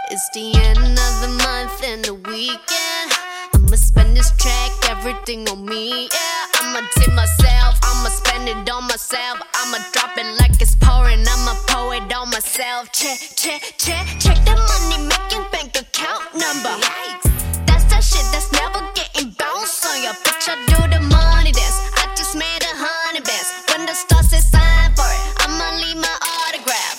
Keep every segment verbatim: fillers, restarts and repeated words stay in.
It's the end of the month and the weekend. I'ma spend this track, everything on me, yeah. I'ma tip myself, I'ma spend it on myself. I'ma drop it like it's pouring, I'ma pour it on myself. Check, check, check, check the money making bank account number. That's that shit that's never getting bounced on your bitch. I do the money dance, I just made a hundred bands. When the stars say sign for it, I'ma leave my autograph.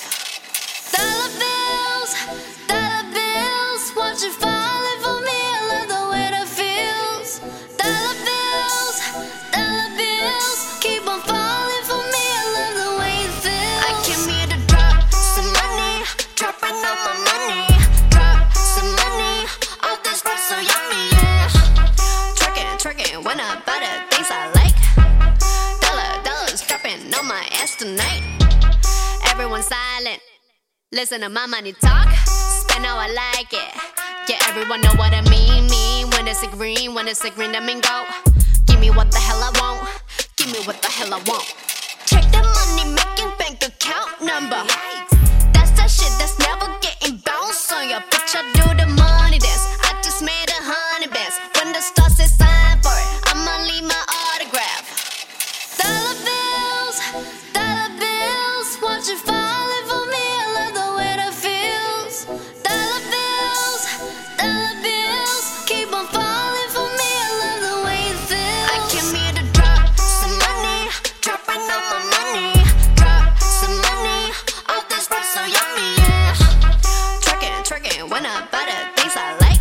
Dollar bills, dollar bills, watch it falling for me. I love the way that feels. Dollar bills, dollar bills, keep on falling for me. I love the way it feels. I came here to drop some money, dropping all my money. Drop some money, all this rap so yummy, yeah. Twerking, twerking, when I buy the things I like. Dollar, dollars dropping on my ass tonight. Everyone silent, listen to my money talk. Spend how I like it. Yeah, everyone know what I mean. Mean when it's a green, when it's a green, I mean go. Give me what the hell I want. Give me what the hell I want. Check the money making bank account number. That's that shit that's never getting bounced on your bitch. I do the money dance, I just made a hundred bands. When the stars say sign for it, I'ma leave my autograph. Dollar bills, dollar bills, watch it falling for me. I love the way that feels. Dollar bills, dollar bills, keep on falling for me. I love the way it feels. I came here to drop some money, dropping all my money. Drop some money, all this rap so yummy, yeah. Twerking, twerking, when I buy the things I like.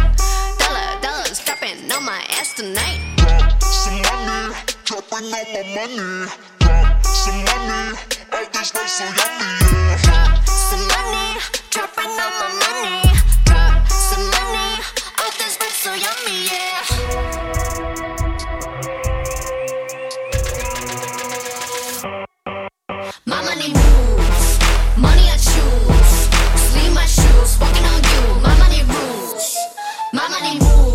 Dollar, dollars dropping on my ass tonight. Drop some money, dropping all my money. Drop some money, all this rap so yummy, yeah. Drop some money, dropping all my money. Drop some money, all this rap so yummy, yeah. My money moves, money I choose. Sleeve my shoes, walking on you. My money rules, my money moves.